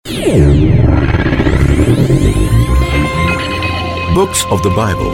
Books of the Bible.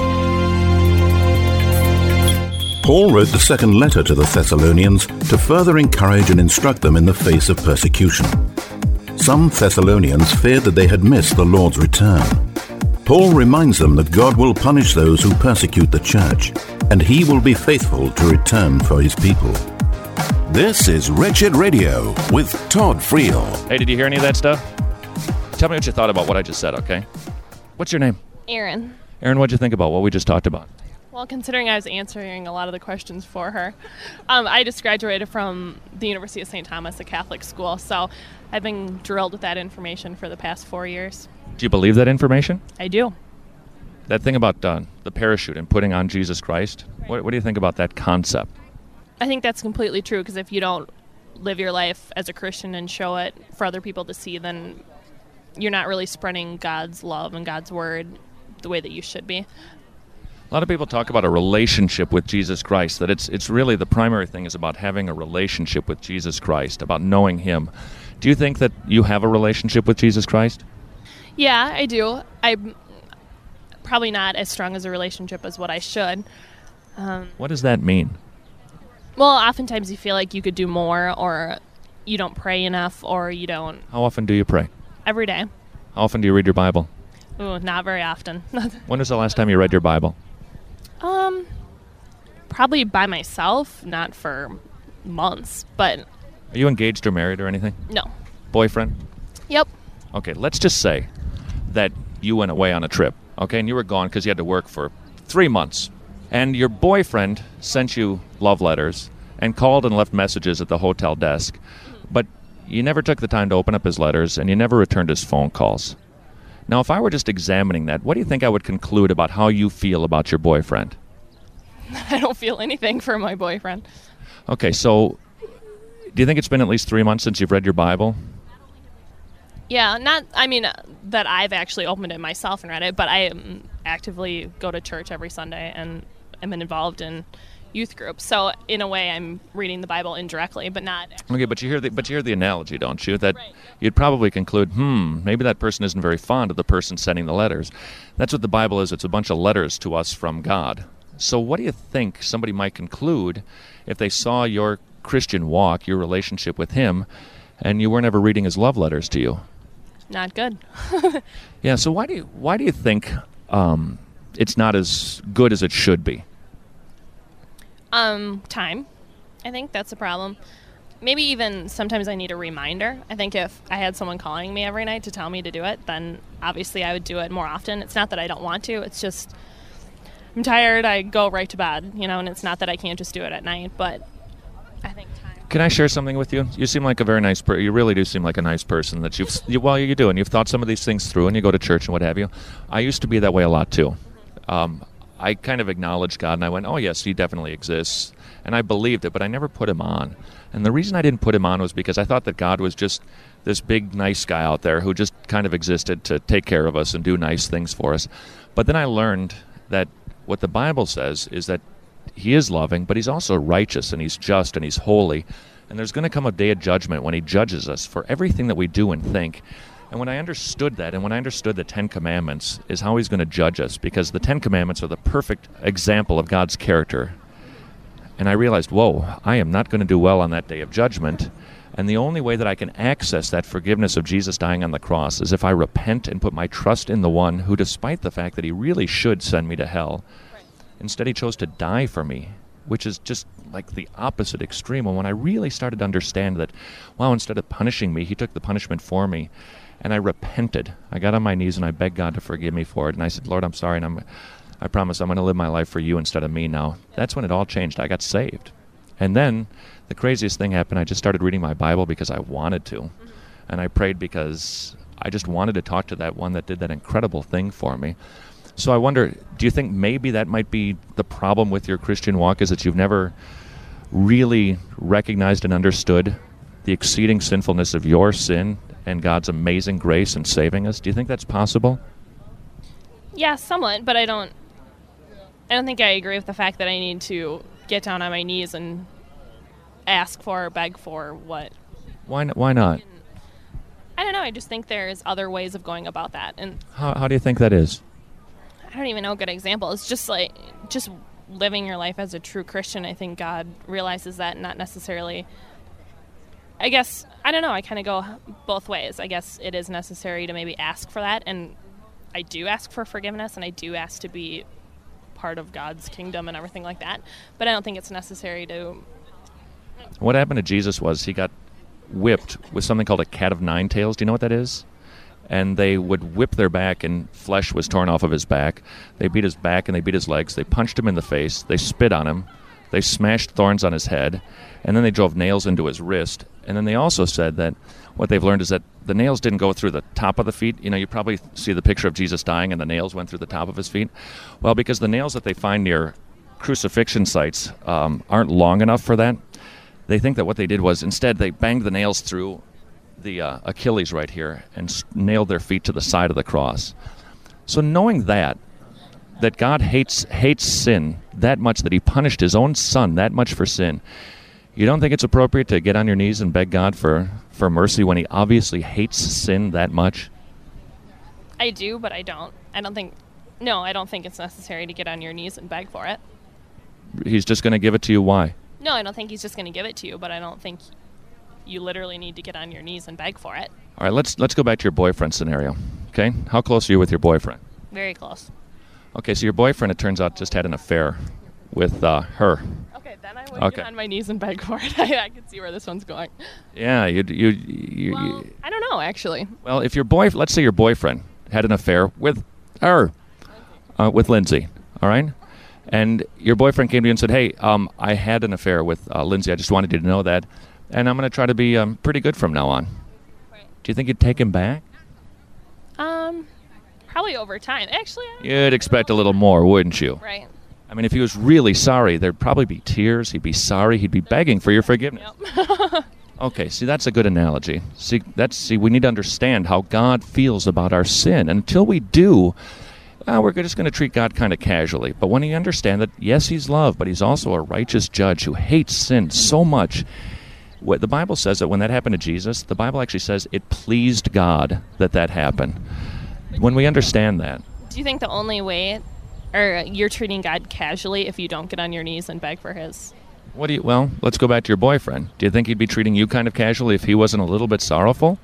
Paul wrote the second letter to the Thessalonians to further encourage and instruct them in the face of persecution. Some Thessalonians feared that they had missed the Lord's return. Paul reminds them that God will punish those who persecute the church, and he will be faithful to return for his people. This is Wretched Radio with Todd Friel. Hey, did you hear any of that stuff? Tell me what you thought about what I just said, okay? What's your name? Erin. Erin, what'd you think about what we just talked about? Well, considering I was answering a lot of the questions for her, I just graduated from the University of St. Thomas, a Catholic school, so I've been drilled with that information for the past 4 years. Do you believe that information? I do. That thing about the parachute and putting on Jesus Christ, what do you think about that concept? I think that's completely true, because if you don't live your life as a Christian and show it for other people to see, then you're not really spreading God's love and God's word the way that you should be. A lot of people talk about a relationship with Jesus Christ, that it's really the primary thing is about having a relationship with Jesus Christ, about knowing him. Do you think that you have a relationship with Jesus Christ? Yeah, I do. I'm probably not as strong as a relationship as what I should. What does that mean? Well, oftentimes you feel like you could do more, or you don't pray enough, or you don't. How often do you pray? Every day. How often do you read your Bible? Ooh, not very often. When was the last time you read your Bible? Probably by myself, not for months, but... Are you engaged or married or anything? No. Boyfriend? Yep. Okay, let's just say that you went away on a trip, okay, and you were gone because you had to work for 3 months, and your boyfriend sent you love letters and called and left messages at the hotel desk, but you never took the time to open up his letters, and you never returned his phone calls. Now, if I were just examining that, what do you think I would conclude about how you feel about your boyfriend? I don't feel anything for my boyfriend. Okay, so do you think it's been at least 3 months since you've read your Bible? Yeah, that I've actually opened it myself and read it, but I actively go to church every Sunday and am involved in youth groups. So in a way, I'm reading the Bible indirectly, but not. Okay, but you hear the analogy, don't you? That right. You'd probably conclude, maybe that person isn't very fond of the person sending the letters. That's what the Bible is. It's a bunch of letters to us from God. So what do you think somebody might conclude if they saw your Christian walk, your relationship with him, and you weren't ever reading his love letters to you? Not good. Yeah. So why do you think it's not as good as it should be? Time. I think that's a problem. Maybe even sometimes I need a reminder. I think if I had someone calling me every night to tell me to do it, then obviously I would do it more often. It's not that I don't want to. It's just I'm tired. I go right to bed, and it's not that I can't just do it at night, but I think time. Can I share something with you? You seem like a very nice person. You really do seem like a nice person that you do, and you've thought some of these things through, and you go to church and what have you. I used to be that way a lot too. I kind of acknowledged God, and I went, oh, yes, he definitely exists. And I believed it, but I never put him on. And the reason I didn't put him on was because I thought that God was just this big, nice guy out there who just kind of existed to take care of us and do nice things for us. But then I learned that what the Bible says is that he is loving, but he's also righteous, and he's just, and he's holy. And there's going to come a day of judgment when he judges us for everything that we do and think. And when I understood that, and when I understood the Ten Commandments is how he's going to judge us, because the Ten Commandments are the perfect example of God's character, and I realized, whoa, I am not going to do well on that day of judgment, and the only way that I can access that forgiveness of Jesus dying on the cross is if I repent and put my trust in the one who, despite the fact that he really should send me to hell, instead he chose to die for me, which is just like the opposite extreme. And when I really started to understand that, wow, instead of punishing me, he took the punishment for me, and I repented. I got on my knees and I begged God to forgive me for it. And I said, Lord, I'm sorry, and I promise I'm going to live my life for you instead of me now. That's when it all changed. I got saved. And then the craziest thing happened. I just started reading my Bible because I wanted to. And I prayed because I just wanted to talk to that one that did that incredible thing for me. So I wonder, do you think maybe that might be the problem with your Christian walk, is that you've never really recognized and understood the exceeding sinfulness of your sin and God's amazing grace in saving us? Do you think that's possible? Yeah, somewhat, but I don't think I agree with the fact that I need to get down on my knees and ask for or beg for what. Why not? I don't know. I just think there's other ways of going about that. And How do you think that is? I don't even know a good example. It's just living your life as a true Christian. I think God realizes that, not necessarily. I guess, I don't know. I kind of go both ways. I guess it is necessary to maybe ask for that. And I do ask for forgiveness, and I do ask to be part of God's kingdom and everything like that. But I don't think it's necessary to. What happened to Jesus was he got whipped with something called a cat of nine tails. Do you know what that is? And they would whip their back, and flesh was torn off of his back. They beat his back, and they beat his legs. They punched him in the face. They spit on him. They smashed thorns on his head. And then they drove nails into his wrist. And then they also said that what they've learned is that the nails didn't go through the top of the feet. You know, you probably see the picture of Jesus dying, and the nails went through the top of his feet. Well, because the nails that they find near crucifixion sites aren't long enough for that, they think that what they did was instead they banged the nails through the Achilles right here and nailed their feet to the side of the cross. So knowing that God hates sin that much, that he punished his own son that much for sin, you don't think it's appropriate to get on your knees and beg God for mercy when he obviously hates sin that much? I do, but I don't. I don't think it's necessary to get on your knees and beg for it. He's just going to give it to you? Why? No, I don't think he's just going to give it to you, but I don't think you literally need to get on your knees and beg for it. All right, let's go back to your boyfriend scenario, okay? How close are you with your boyfriend? Very close. Okay, so your boyfriend, it turns out, just had an affair with her. Okay, then I would get on my knees and beg for it. I can see where this one's going. Yeah, I don't know, actually. Well, if let's say your boyfriend had an affair with her, with Lindsay, all right? And your boyfriend came to you and said, hey, I had an affair with Lindsay. I just wanted you to know that. And I'm going to try to be pretty good from now on. Right. Do you think you'd take him back? Probably over time. Actually, you'd expect a little more, wouldn't you? Right. I mean, if he was really sorry, there'd probably be tears. He'd be sorry. He'd be begging for your forgiveness. Yep. Okay, see, that's a good analogy. See, we need to understand how God feels about our sin. And until we do, we're just going to treat God kind of casually. But when you understand that, yes, he's love, but he's also a righteous judge who hates sin so much. What the Bible says that when that happened to Jesus, the Bible actually says it pleased God that happened. When we understand that. Do you think the only way, or you're treating God casually if you don't get on your knees and beg for his? Well, let's go back to your boyfriend. Do you think he'd be treating you kind of casually if he wasn't a little bit sorrowful?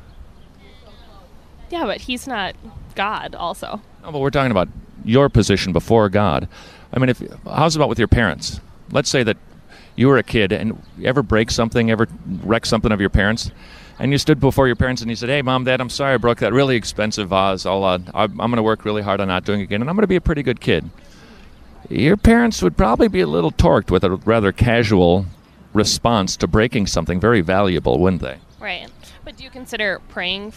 Yeah, but he's not God also. No, but we're talking about your position before God. I mean, how's about with your parents? Let's say that you were a kid and you ever break something, ever wreck something of your parents, and you stood before your parents and you said, hey, Mom, Dad, I'm sorry I broke that really expensive vase. I'm going to work really hard on not doing it again, and I'm going to be a pretty good kid. Your parents would probably be a little torqued with a rather casual response to breaking something very valuable, wouldn't they? Right. But do you consider praying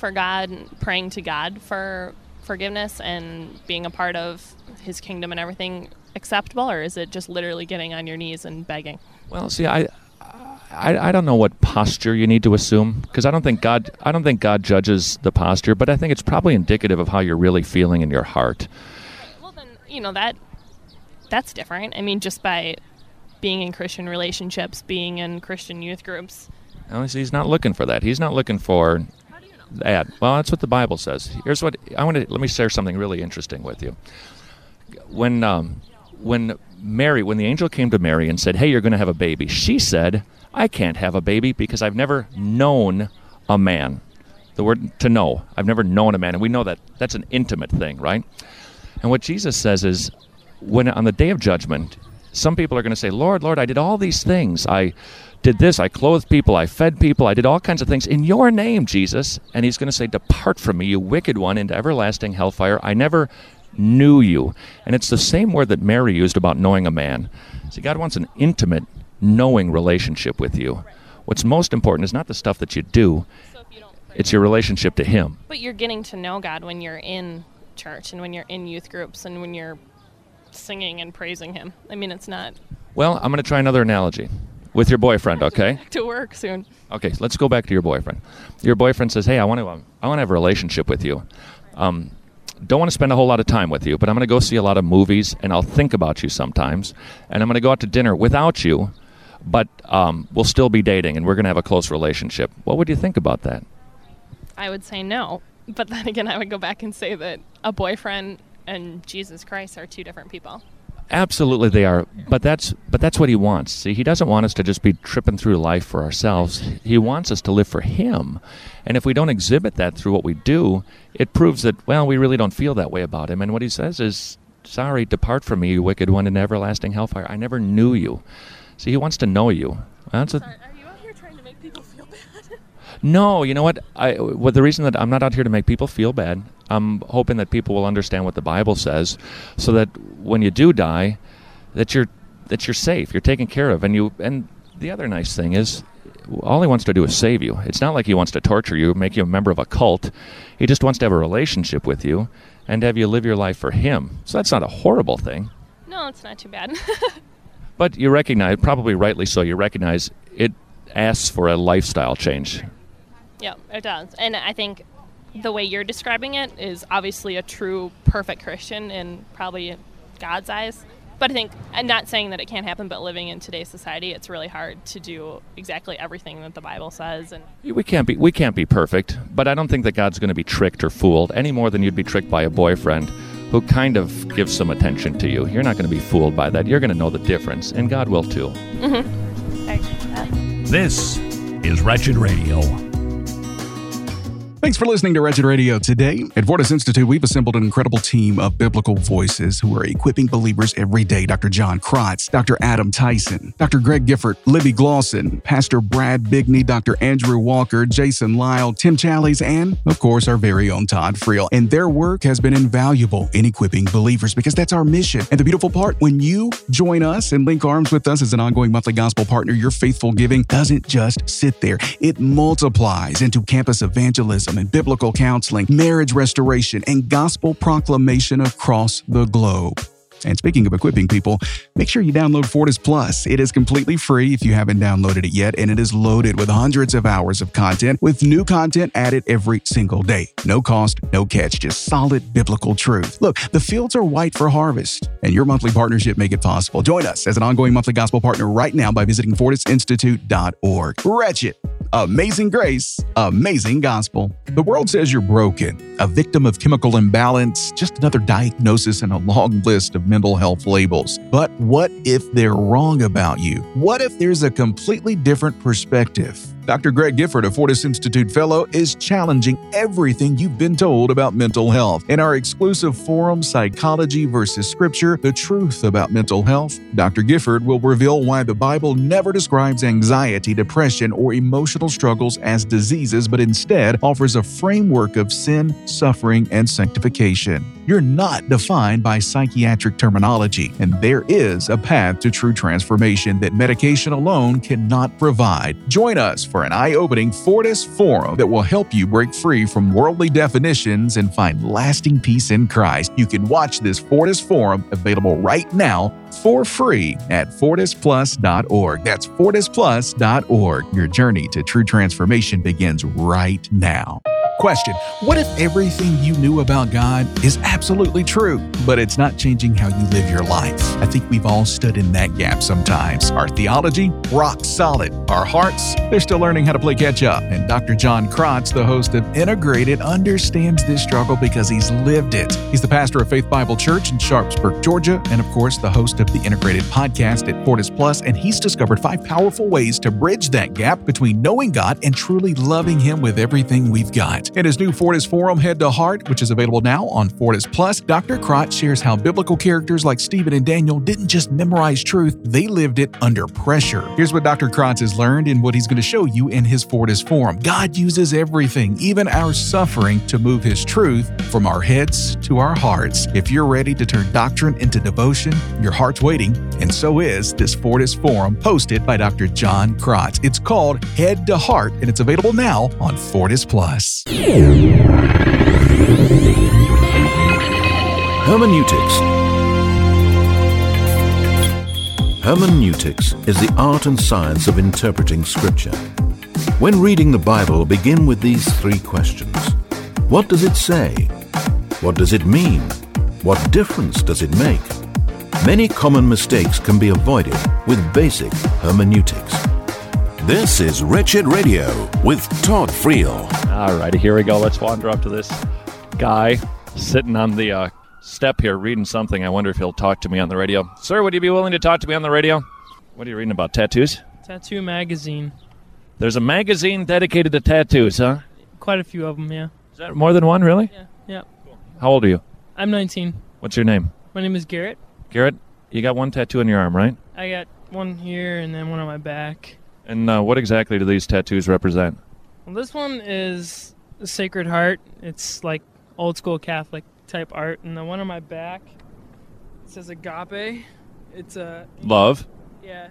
to God for forgiveness and being a part of his kingdom and everything acceptable, or is it just literally getting on your knees and begging? Well, see, I don't know what posture you need to assume, because I don't think God judges the posture, but I think it's probably indicative of how you're really feeling in your heart. Well, then, that's different. I mean, just by being in Christian relationships, being in Christian youth groups. Well, he's not looking for that. He's not looking for that. Well, that's what the Bible says. Here's what let me share something really interesting with you. When the angel came to Mary and said, hey, you're going to have a baby, she said, I can't have a baby because I've never known a man. The word to know. I've never known a man. And we know that that's an intimate thing, right? And what Jesus says is, when on the day of judgment, some people are going to say, Lord, Lord, I did all these things. I did this. I clothed people. I fed people. I did all kinds of things in your name, Jesus. And he's going to say, depart from me, you wicked one, into everlasting hellfire. I never knew you. And it's the same word that Mary used about knowing a man. See, God wants an intimate, knowing relationship with you. What's most important is not the stuff that you do. It's your relationship to him. But you're getting to know God when you're in church and when you're in youth groups and when you're singing and praising him. I mean, it's not... Well, I'm going to try another analogy with your boyfriend, okay? Back to work soon. Okay, so let's go back to your boyfriend. Your boyfriend says, hey, I want to have a relationship with you. Don't want to spend a whole lot of time with you, but I'm going to go see a lot of movies, and I'll think about you sometimes, and I'm going to go out to dinner without you, but we'll still be dating, and we're going to have a close relationship. What would you think about that? I would say no. But then again, I would go back and say that a boyfriend and Jesus Christ are two different people. Absolutely they are, but that's what he wants. See, he doesn't want us to just be tripping through life for ourselves. He wants us to live for him. And if we don't exhibit that through what we do, it proves that, well, we really don't feel that way about him. And what he says is, sorry, depart from me, you wicked one, in everlasting hellfire. I never knew you. See, he wants to know you. Sorry, are you out here trying to make people feel bad? No, you know what? The reason that I'm not out here to make people feel bad, I'm hoping that people will understand what the Bible says, so that when you do die, that you're safe, you're taken care of, and the other nice thing is, all he wants to do is save you. It's not like he wants to torture you, make you a member of a cult. He just wants to have a relationship with you and have you live your life for him. So that's not a horrible thing. No, it's not too bad. But you recognize, probably rightly so, you recognize it asks for a lifestyle change. Yeah, it does. And I think the way you're describing it is obviously a true, perfect Christian in probably God's eyes. But I think, I'm not saying that it can't happen, but living in today's society, it's really hard to do exactly everything that the Bible says. And we can't be perfect, but I don't think that God's going to be tricked or fooled any more than you'd be tricked by a boyfriend who kind of gives some attention to you. You're not going to be fooled by that. You're going to know the difference, and God will too. Mm-hmm. I agree with that. This is Wretched Radio. Thanks for listening to Wretched Radio today. At Fortis Institute, we've assembled an incredible team of biblical voices who are equipping believers every day. Dr. John Krotz, Dr. Adam Tyson, Dr. Greg Gifford, Libby Glosson, Pastor Brad Bigney, Dr. Andrew Walker, Jason Lyle, Tim Challies, and, of course, our very own Todd Friel. And their work has been invaluable in equipping believers because that's our mission. And the beautiful part, when you join us and link arms with us as an ongoing monthly gospel partner, your faithful giving doesn't just sit there. It multiplies into campus evangelism and biblical counseling, marriage restoration, and gospel proclamation across the globe. And speaking of equipping people, make sure you download Fortis Plus. It is completely free if you haven't downloaded it yet, and it is loaded with hundreds of hours of content with new content added every single day. No cost, no catch, just solid biblical truth. Look, the fields are white for harvest, and your monthly partnership make it possible. Join us as an ongoing monthly gospel partner right now by visiting fortisinstitute.org. Wretched, amazing grace, amazing gospel. The world says you're broken, a victim of chemical imbalance, just another diagnosis in a long list of mental health labels. But what if they're wrong about you? What if there's a completely different perspective? Dr. Greg Gifford, a Fortis Institute Fellow, is challenging everything you've been told about mental health. In our exclusive forum, Psychology versus Scripture, The Truth About Mental Health, Dr. Gifford will reveal why the Bible never describes anxiety, depression, or emotional struggles as diseases, but instead offers a framework of sin, suffering, and sanctification. You're not defined by psychiatric terminology, and there is a path to true transformation that medication alone cannot provide. Join us for an eye-opening Fortis Forum that will help you break free from worldly definitions and find lasting peace in Christ. You can watch this Fortis Forum available right now for free at fortisplus.org. That's fortisplus.org. Your journey to true transformation begins right now. Question: what if everything you knew about God is absolutely true, but it's not changing how you live your life? I think we've all stood in that gap sometimes. Our theology, rock solid. Our hearts, they're still learning how to play catch up. And Dr. John Krotz, the host of Integrated, understands this struggle because he's lived it. He's the pastor of Faith Bible Church in Sharpsburg, Georgia, and of course, the host of the Integrated podcast at Fortis Plus, and he's discovered 5 powerful ways to bridge that gap between knowing God and truly loving Him with everything we've got. In his new Fortis Forum, Head to Heart, which is available now on Fortis Plus, Dr. Krotz shares how biblical characters like Stephen and Daniel didn't just memorize truth, they lived it under pressure. Here's what Dr. Krotz has learned and what he's going to show you in his Fortis Forum. God uses everything, even our suffering, to move His truth from our heads to our hearts. If you're ready to turn doctrine into devotion, your heart's waiting, and so is this Fortis Forum hosted by Dr. John Krotz. It's called Head to Heart, and it's available now on Fortis Plus. Hermeneutics. Hermeneutics is the art and science of interpreting Scripture. When reading the Bible, begin with these 3 questions. What does it say? What does it mean? What difference does it make? Many common mistakes can be avoided with basic hermeneutics. This is Wretched Radio with Todd Friel. All righty, here we go. Let's wander up to this guy sitting on the step here reading something. I wonder if he'll talk to me on the radio. Sir, would you be willing to talk to me on the radio? What are you reading about, tattoos? Tattoo magazine. There's a magazine dedicated to tattoos, huh? Quite a few of them, yeah. Is that more than one, really? Yeah. How old are you? I'm 19. What's your name? My name is Garrett. Garrett, you got one tattoo on your arm, right? I got one here and then one on my back. And what exactly do these tattoos represent? Well, this one is the Sacred Heart. It's like old school Catholic type art. And the one on my back, it says agape. It's a... Love. Yeah.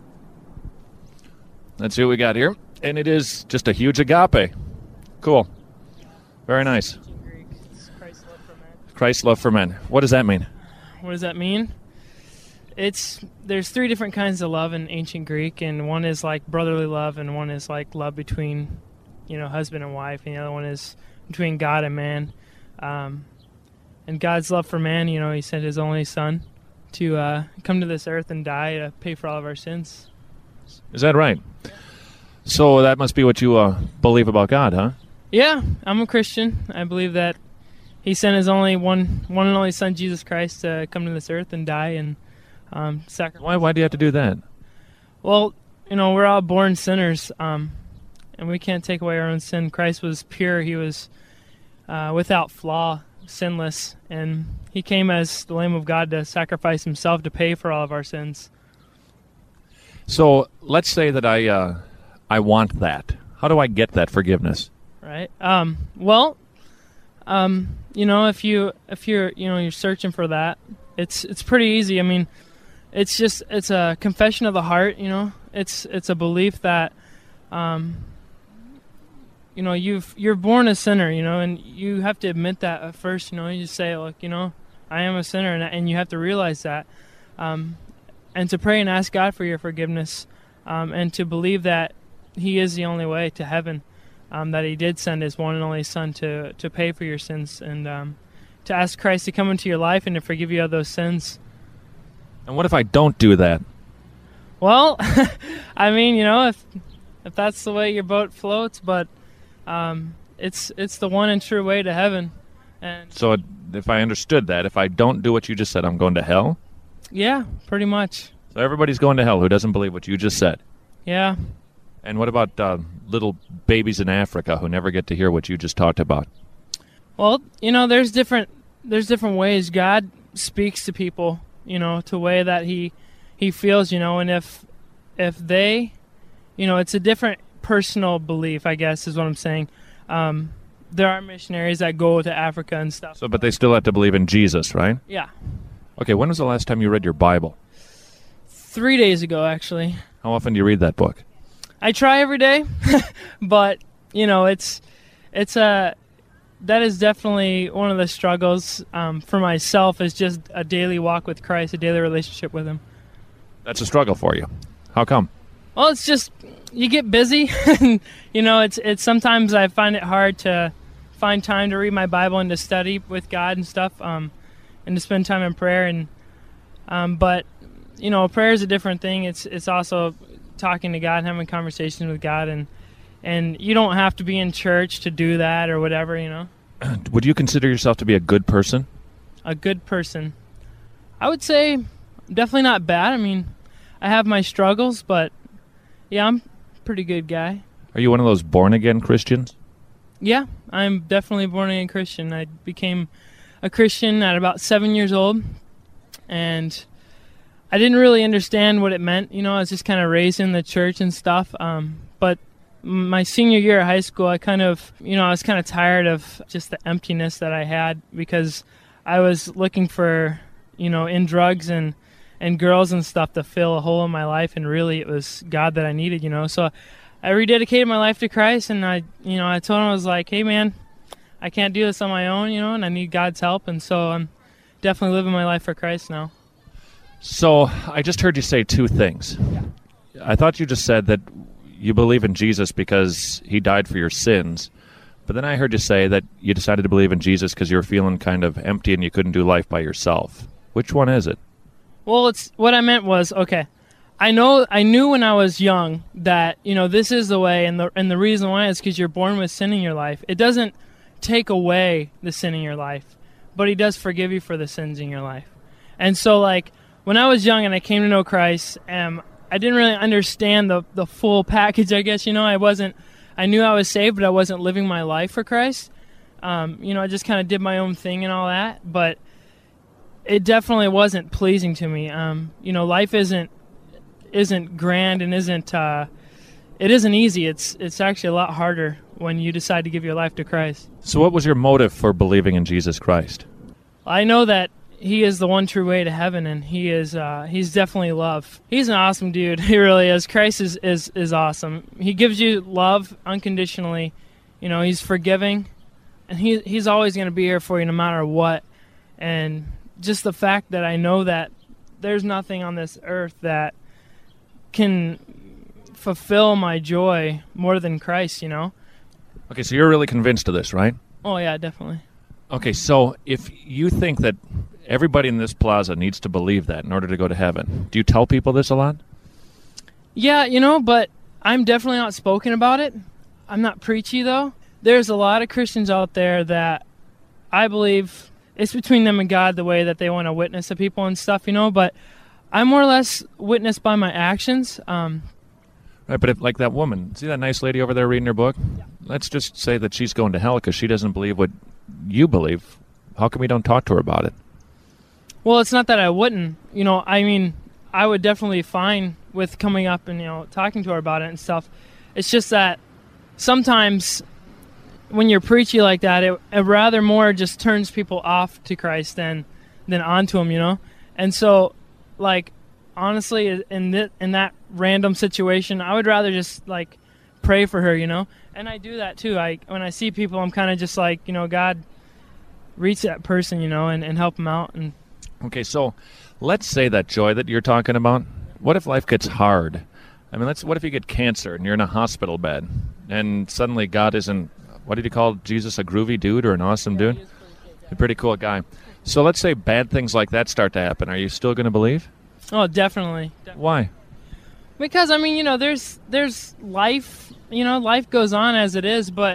Let's see what we got here. And it is just a huge agape. Cool. Very nice. In Greek, it's Christ's love for men. Christ's love for men. What does that mean? What does that mean? There's three different kinds of love in ancient Greek, and one is like brotherly love, and one is like love between, husband and wife, and the other one is between God and man. And God's love for man, He sent His only Son to come to this earth and die to pay for all of our sins. Is that right? So that must be what you believe about God, huh? Yeah, I'm a Christian. I believe that He sent His only one and only Son, Jesus Christ, to come to this earth and die and sacrifice. Why do you have to do that? Well, we're all born sinners, and we can't take away our own sin. Christ was pure. He was without flaw, sinless, and He came as the Lamb of God to sacrifice Himself to pay for all of our sins. So let's say that I want that. How do I get that forgiveness? Right. If you're searching for that, it's pretty easy. I mean, it's a confession of the heart. It's a belief that, you're born a sinner. And you have to admit that at first. You just say, look, I am a sinner, and you have to realize that, and to pray and ask God for your forgiveness, and to believe that He is the only way to heaven, that He did send His one and only Son to pay for your sins, and to ask Christ to come into your life and to forgive you of those sins. And what if I don't do that? Well, I mean, if that's the way your boat floats, but it's the one and true way to heaven. And so if I understood that, if I don't do what you just said, I'm going to hell? Yeah, pretty much. So everybody's going to hell who doesn't believe what you just said? Yeah. And what about little babies in Africa who never get to hear what you just talked about? Well, there's different ways God speaks to people, to way that he feels, and if they, it's a different personal belief, I guess is what I'm saying. There are missionaries that go to Africa and stuff. So, but they still have to believe in Jesus, right? Yeah. Okay, when was the last time you read your Bible? 3 days ago, actually. How often do you read that book? I try every day, but that is definitely one of the struggles for myself, is just a daily walk with Christ, a daily relationship with Him. That's a struggle for you. How come? Well, it's just you get busy. It's sometimes I find it hard to find time to read my Bible and to study with God and stuff, and to spend time in prayer. And but prayer is a different thing. It's also talking to God and having conversations with God, and you don't have to be in church to do that or whatever. Would you consider yourself to be a good person? A good person? I would say definitely not bad. I mean, I have my struggles, but yeah, I'm a pretty good guy. Are you one of those born-again Christians? Yeah, I'm definitely a born-again Christian. I became a Christian at about 7 years old, and I didn't really understand what it meant. I was just kind of raised in the church and stuff, but my senior year of high school, I was kind of tired of just the emptiness that I had, because I was looking for, in drugs and girls and stuff to fill a hole in my life, and really it was God that I needed, So I rededicated my life to Christ, and I told Him, I was like, hey man, I can't do this on my own, and I need God's help, and so I'm definitely living my life for Christ now. So I just heard you say two things. Yeah. I thought you just said that you believe in Jesus because He died for your sins, but then I heard you say that you decided to believe in Jesus because you were feeling kind of empty and you couldn't do life by yourself. Which one is it? Well, what I meant was, okay, I knew when I was young that, this is the way, and the reason why is because you're born with sin in your life. It doesn't take away the sin in your life, but he does forgive you for the sins in your life. And so, like, when I was young and I came to know Christ, I didn't really understand the full package, I guess. I knew I was saved, but I wasn't living my life for Christ. I just kind of did my own thing and all that, but it definitely wasn't pleasing to me. Life isn't grand and it isn't easy. It's actually a lot harder when you decide to give your life to Christ. So what was your motive for believing in Jesus Christ? I know that he is the one true way to heaven, and he's definitely love. He's an awesome dude. He really is. Christ is awesome. He gives you love unconditionally. He's forgiving, and he's always going to be here for you no matter what. And just the fact that I know that there's nothing on this earth that can fulfill my joy more than Christ, Okay, so you're really convinced of this, right? Oh, yeah, definitely. Okay, so if you think that everybody in this plaza needs to believe that in order to go to heaven, do you tell people this a lot? Yeah, but I'm definitely not outspoken about it. I'm not preachy, though. There's a lot of Christians out there that I believe it's between them and God the way that they want to witness to people and stuff, but I more or less witness by my actions. Right, but if, like that woman, see that nice lady over there reading her book? Yeah. Let's just say that she's going to hell because she doesn't believe what you believe. How come we don't talk to her about it? Well, it's not that I wouldn't. I would definitely be fine with coming up and, talking to her about it and stuff. It's just that sometimes when you're preachy like that, it rather more just turns people off to Christ than onto him, And so, like, honestly, in that random situation, I would rather just, like, pray for her, And I do that, too. When I see people, I'm kind of just like, God, reach that person, and help them out. And okay, so let's say that joy that you're talking about, what if life gets hard? What if you get cancer and you're in a hospital bed and suddenly God isn't, what did you call Jesus, a groovy dude or an awesome dude? A pretty cool guy. So let's say bad things like that start to happen. Are you still going to believe? Oh, definitely. Why? Because, there's life, life goes on as it is, but,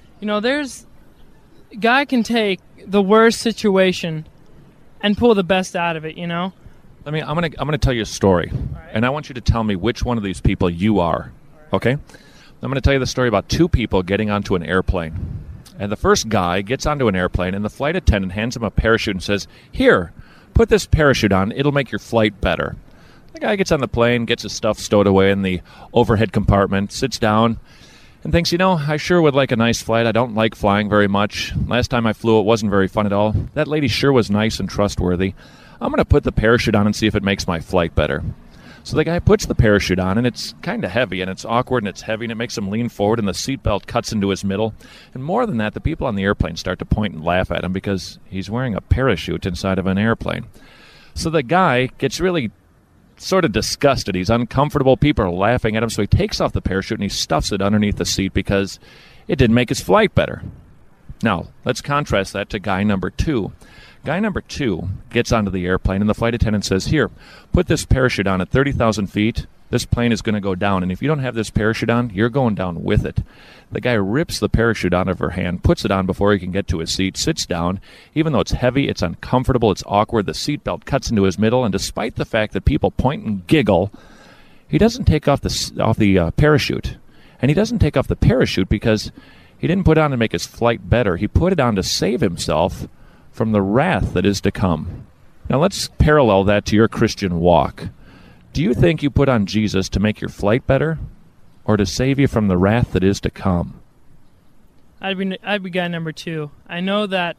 God can take the worst situation and pull the best out of it, I'm gonna tell you a story, right. And I want you to tell me which one of these people you are. Right. Okay? I'm gonna tell you the story about two people getting onto an airplane. And the first guy gets onto an airplane, and the flight attendant hands him a parachute and says, "Here, put this parachute on. It'll make your flight better." The guy gets on the plane, gets his stuff stowed away in the overhead compartment, sits down, and thinks, I sure would like a nice flight. I don't like flying very much. Last time I flew, it wasn't very fun at all. That lady sure was nice and trustworthy. I'm going to put the parachute on and see if it makes my flight better. So the guy puts the parachute on, and it's kind of heavy, and it's awkward, and it's heavy, and it makes him lean forward, and the seatbelt cuts into his middle. And more than that, the people on the airplane start to point and laugh at him because he's wearing a parachute inside of an airplane. So the guy gets really sort of disgusted. He's uncomfortable. People are laughing at him, so he takes off the parachute and he stuffs it underneath the seat because it didn't make his flight better. Now, let's contrast that to guy number two. Guy number two gets onto the airplane, and the flight attendant says, "Here, put this parachute on at 30,000 feet. This plane is going to go down, and if you don't have this parachute on, you're going down with it." The guy rips the parachute out of her hand, puts it on before he can get to his seat, sits down. Even though it's heavy, it's uncomfortable, it's awkward, the seatbelt cuts into his middle, and despite the fact that people point and giggle, he doesn't take off the parachute. And he doesn't take off the parachute because he didn't put it on to make his flight better. He put it on to save himself from the wrath that is to come. Now let's parallel that to your Christian walk. Do you think you put on Jesus to make your flight better, or to save you from the wrath that is to come? I'd be guy number two. I know that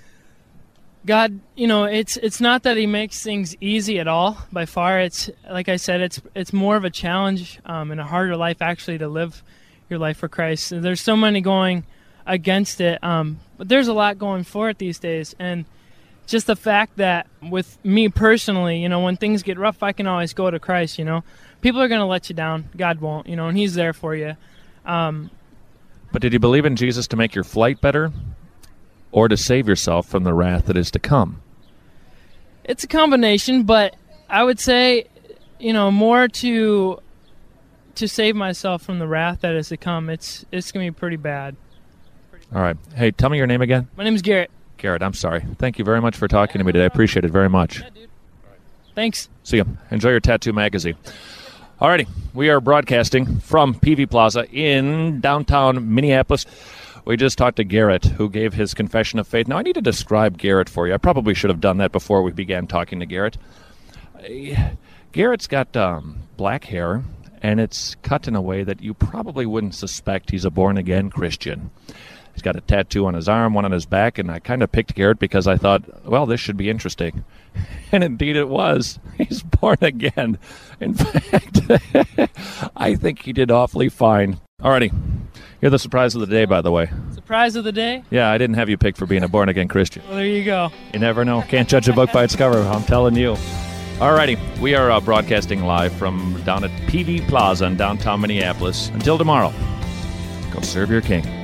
God, it's not that he makes things easy at all, by far. It's, like I said, it's more of a challenge and a harder life actually to live your life for Christ. There's so many going against it, but there's a lot going for it these days. And just the fact that with me personally, when things get rough, I can always go to Christ, People are going to let you down. God won't, and he's there for you. But did you believe in Jesus to make your flight better, or to save yourself from the wrath that is to come? It's a combination, but I would say, more to save myself from the wrath that is to come. It's going to be pretty bad. All right. Hey, tell me your name again. My name is Garrett. Garrett, I'm sorry. Thank you very much for talking to me today. I appreciate it very much. Yeah, dude. Thanks. See you. Enjoy your tattoo magazine. Alrighty, we are broadcasting from PV Plaza in downtown Minneapolis. We just talked to Garrett, who gave his confession of faith. Now, I need to describe Garrett for you. I probably should have done that before we began talking to Garrett. Garrett's got black hair, and it's cut in a way that you probably wouldn't suspect he's a born-again Christian. He's got a tattoo on his arm, one on his back, and I kind of picked Garrett because I thought, well, this should be interesting. And indeed it was. He's born again. In fact, I think he did awfully fine. Alrighty. You're the surprise of the day, by the way. Surprise of the day? Yeah, I didn't have you picked for being a born-again Christian. Well, there you go. You never know. Can't judge a book by its cover, I'm telling you. Alrighty. We are broadcasting live from down at PV Plaza in downtown Minneapolis. Until tomorrow, go serve your king.